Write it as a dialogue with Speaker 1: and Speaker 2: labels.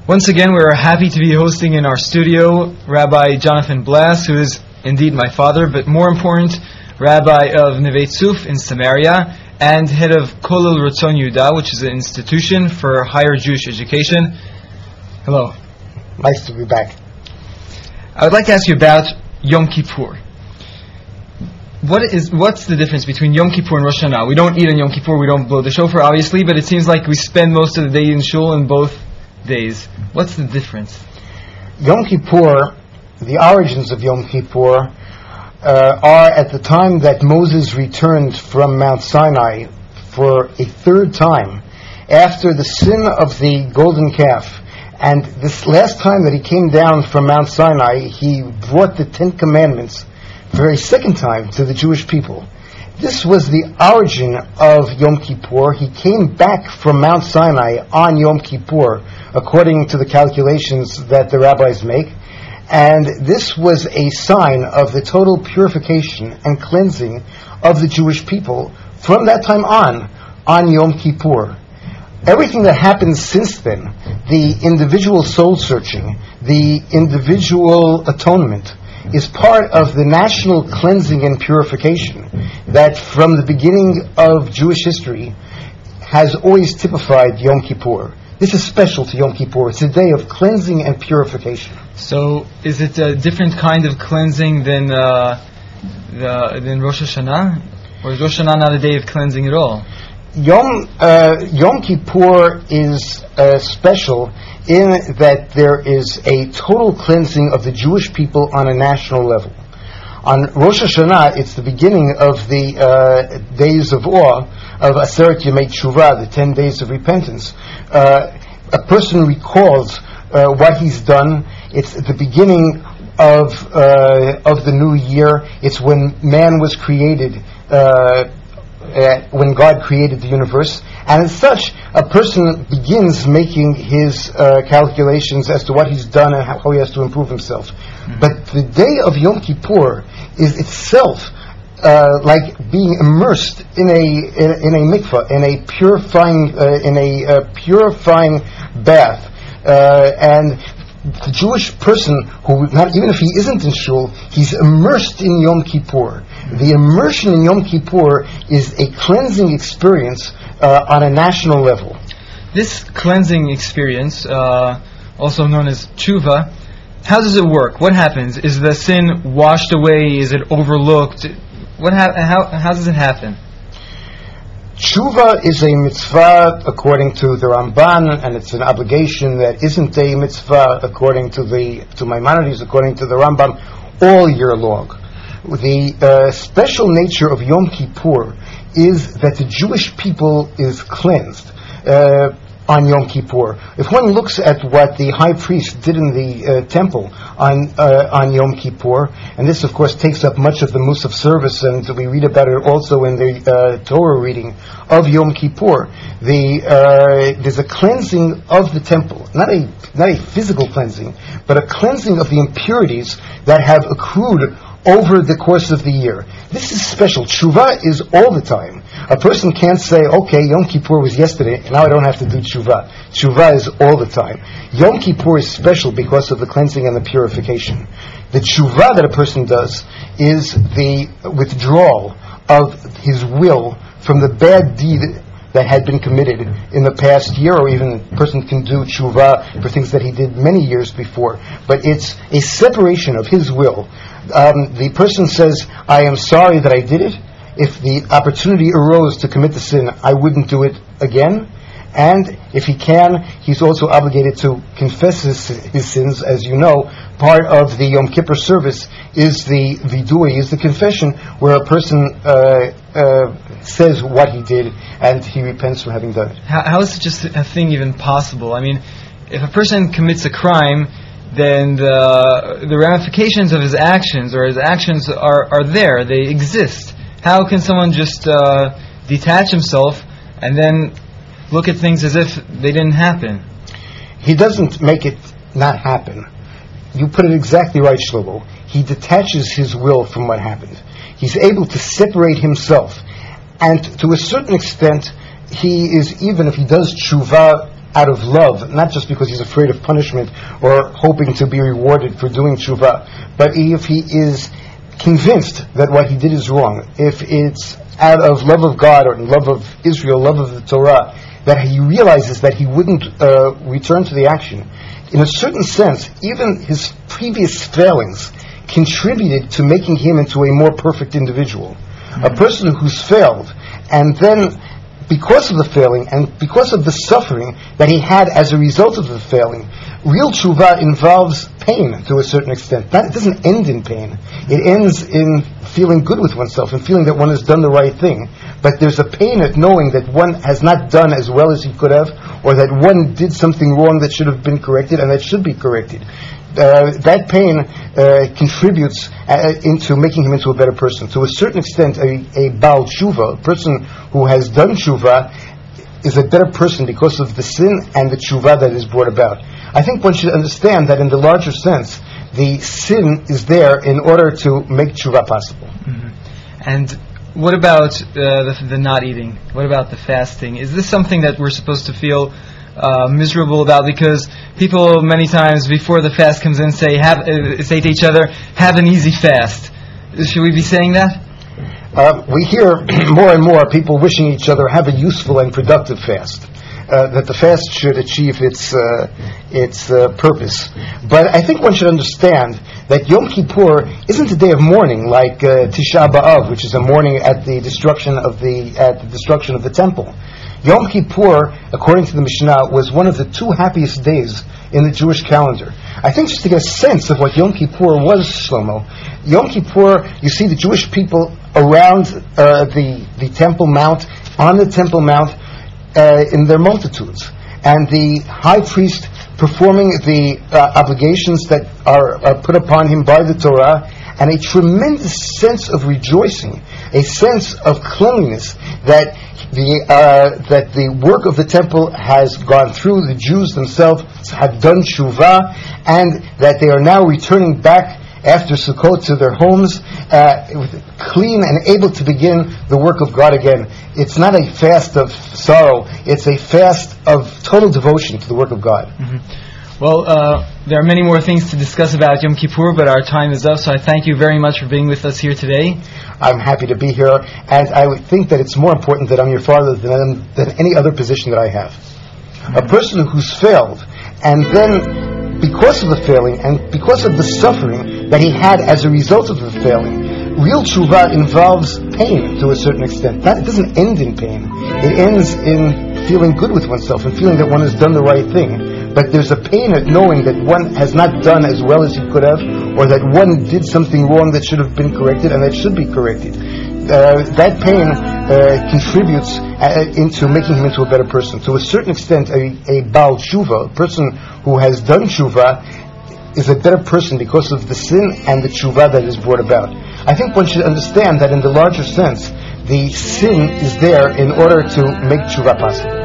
Speaker 1: Once again, we're happy to be hosting in our studio Rabbi Jonathan Blass, who is indeed my father, but more important, Rabbi of Neve Tzuf in Samaria, and head of Kolel Ratzon Yehuda, which is an institution for higher Jewish education. Hello.
Speaker 2: Nice to be back.
Speaker 1: I would like to ask you about Yom Kippur. What's the difference between Yom Kippur and Rosh Hashanah? We don't eat on Yom Kippur, we don't blow the shofar, obviously, but it seems like we spend most of the day in shul in both days. What's the difference?
Speaker 2: Yom Kippur, the origins of Yom Kippur are at the time that Moses returned from Mount Sinai for a third time after the sin of the golden calf. And this last time that he came down from Mount Sinai, he brought the 10 Commandments for a second time to the Jewish people. This was the origin of Yom Kippur. He came back from Mount Sinai on Yom Kippur, according to the calculations that the rabbis make. And this was a sign of the total purification and cleansing of the Jewish people from that time on Yom Kippur. Everything that happened since then, the individual soul searching, the individual atonement, is part of the national cleansing and purification that from the beginning of Jewish history has always typified Yom Kippur. This is special to Yom Kippur. It's a day of cleansing and purification.
Speaker 1: So, is it a different kind of cleansing than Rosh Hashanah? Or is Rosh Hashanah not a day of cleansing at all?
Speaker 2: Yom Kippur is special in that there is a total cleansing of the Jewish people on a national level. On Rosh Hashanah, it's the beginning of the days of awe, of Aseret Yemei Tshuva, the 10 days of repentance. A person recalls what he's done. It's at the beginning of the new year. It's when man was created, when God created the universe. And as such, a person begins making his calculations as to what he's done and how he has to improve himself. Mm-hmm. But the day of Yom Kippur is itself like being immersed in a mikvah, in a purifying bath, and the Jewish person who, not even if he isn't in shul, he's immersed in Yom Kippur. The immersion in Yom Kippur is a cleansing experience on a national level.
Speaker 1: This cleansing experience, also known as tshuva, how does it work? What happens? Is the sin washed away? Is it overlooked? How does it happen?
Speaker 2: Tshuva is a mitzvah according to the Ramban, and it's an obligation that isn't a mitzvah according to Maimonides, according to the Rambam, all year long. The special nature of Yom Kippur is that the Jewish people is cleansed on Yom Kippur. If one looks at what the high priest did in the temple on Yom Kippur, and this of course takes up much of the Musaf service, and we read about it also in the Torah reading of Yom Kippur, there's a cleansing of the temple, not a physical cleansing, but a cleansing of the impurities that have accrued over the course of the year. This is special. Tshuva is all the time. A person can't say, okay, Yom Kippur was yesterday, and now I don't have to do tshuva. Tshuva is all the time. Yom Kippur is special because of the cleansing and the purification. The tshuva that a person does is the withdrawal of his will from the bad deed that had been committed in the past year, or even a person can do tshuva for things that he did many years before. But it's a separation of his will. The person says, I am sorry that I did it. If the opportunity arose to commit the sin, I wouldn't do it again. And if he can, he's also obligated to confess his sins. As you know, part of the Yom Kippur service is the vidui, is the confession, where a person says what he did and he repents for having done it.
Speaker 1: How is such a thing even possible? I mean, if a person commits a crime, then the ramifications of his actions are there, they exist. How can someone just detach himself and then look at things as if they didn't happen?
Speaker 2: He doesn't make it not happen. You put it exactly right, Shlomo. He detaches his will from what happened. He's able to separate himself. And to a certain extent, he is, even if he does tshuva out of love, not just because he's afraid of punishment or hoping to be rewarded for doing tshuva, but if he is convinced that what he did is wrong, if it's out of love of God or love of Israel, love of the Torah, that he realizes that he wouldn't return to the action. In a certain sense, even his previous failings contributed to making him into a more perfect individual. A person who's failed, and then because of the failing and because of the suffering that he had as a result of the failing, real tshuva involves pain to a certain extent. It doesn't end in pain. It ends in feeling good with oneself and feeling that one has done the right thing. But there's a pain at knowing that one has not done as well as he could have, or that one did something wrong that should have been corrected and that should be corrected. That pain contributes into making him into a better person. To a certain extent, a Baal Tshuva, a person who has done Tshuva, is a better person because of the sin and the Tshuva that is brought about. I think one should understand that in the larger sense, the sin is there in order to make Tshuva possible.
Speaker 1: Mm-hmm. And what about the not eating? What about the fasting? Is this something that we're supposed to feel miserable about? Because people many times before the fast comes in say to each other, have an easy fast. Should we be saying that?
Speaker 2: We hear more and more people wishing each other have a useful and productive fast. That the fast should achieve its purpose. But I think one should understand that Yom Kippur isn't a day of mourning like Tisha B'Av, which is a mourning at the destruction of the temple. Yom Kippur, according to the Mishnah, was one of the 2 happiest days in the Jewish calendar. I think just to get a sense of what Yom Kippur was, Shlomo, Yom Kippur, you see the Jewish people around the Temple Mount, on the Temple Mount, in their multitudes, and the high priest performing the obligations that are put upon him by the Torah, and a tremendous sense of rejoicing, a sense of cleanliness that the work of the temple has gone through. The Jews themselves have done tshuva, and that they are now returning back after Sukkot to their homes, clean and able to begin the work of God again. It's not a fast of sorrow, it's a fast of total devotion to the work of God.
Speaker 1: Mm-hmm. Well, there are many more things to discuss about Yom Kippur, but our time is up, so I thank you very much for being with us here today.
Speaker 2: I'm happy to be here, and I would think that it's more important that I'm your father than any other position that I have. A person who's failed, and then because of the failing and because of the suffering that he had as a result of the failing, real tshuva involves pain to a certain extent. It doesn't end in pain. It ends in feeling good with oneself and feeling that one has done the right thing. But there's a pain at knowing that one has not done as well as he could have, or that one did something wrong that should have been corrected and that should be corrected. That pain contributes into making him into a better person. To a certain extent, a Baal Tshuva, a person who has done Tshuva, is a better person because of the sin and the Tshuva that is brought about. I think one should understand that in the larger sense, the sin is there in order to make Tshuva possible.